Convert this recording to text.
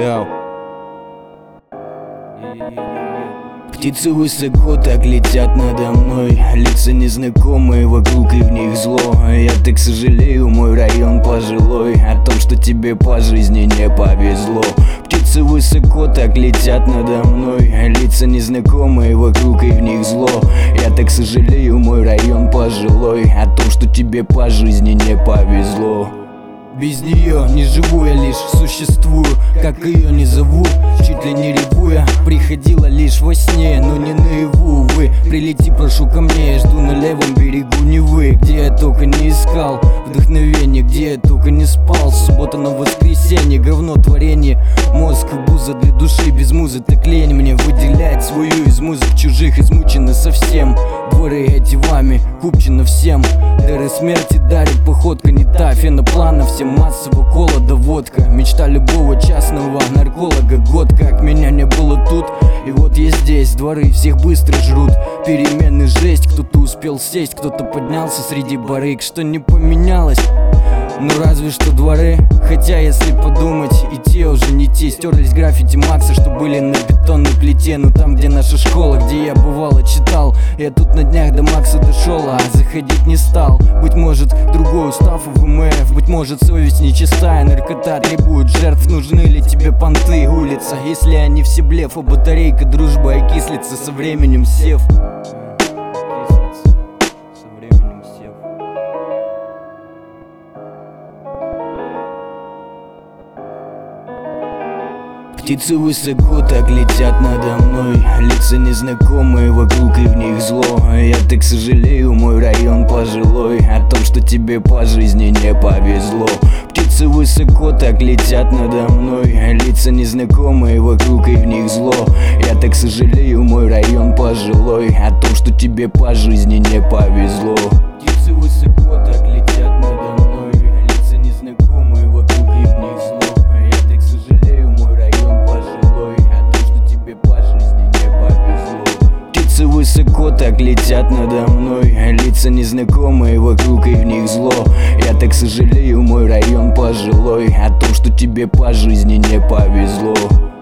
Йоу. Птицы высоко так летят надо мной, лица незнакомые вокруг и в них зло. Я так сожалею, мой район пожилой, о том, что тебе по жизни не повезло. Птицы высоко так летят надо мной, лица незнакомые вокруг и в них зло. Я так сожалею, мой район пожилой, о том, что тебе по жизни не повезло. Без нее не живу, я лишь существую, как ее не зову, чуть ли не ревуя. Приходила лишь во сне, но не наяву, увы. Прилети, прошу ко мне, я жду на левом берегу Невы, где я только не искал вдохновение, где я только не спал. Суббота на воскресенье, говно творение, мозг буза для души. Без музы так лень мне выделять свою из музык чужих. Измучены совсем дворы эти вами, купчено всем. Дары смерти дарит походка не та, феноплана всем массово кола да водка. Мечта любого частного нарколога, год как меня не было тут, и вот я здесь. Дворы всех быстро жрут, перемены жесть. Кто-то успел сесть, кто-то поднялся среди барыг. Что не поменялось? Ну разве что дворы. Хотя если подумать, и те уже не те. Стерлись граффити Макса, что были на бетонной плите. Ну там, где наша школа, где я бывало читал. Я тут на днях до Макса дошел, а заходить не стал. Быть может, другой устав у ВМФ, быть может, совесть нечистая, наркота требует жертв. Нужны ли тебе понты, улица, если они все блеф? А батарейка дружба окислится со временем сев. Птицы высоко так летят надо мной, лица незнакомые вокруг и в них зло. Я так сожалею, мой район пожилой, о том, что тебе по жизни не повезло. Птицы высоко так летят надо мной, лица незнакомые вокруг и в них зло. Я так сожалею, мой район пожилой, о том, что тебе по жизни не повезло. Птицы высоко так летят надо мной, лица незнакомые вокруг и в них зло. Птицы высоко так летят надо мной, лица незнакомые вокруг и в них зло. Я так сожалею, мой район пожилой, о том, что тебе по жизни не повезло.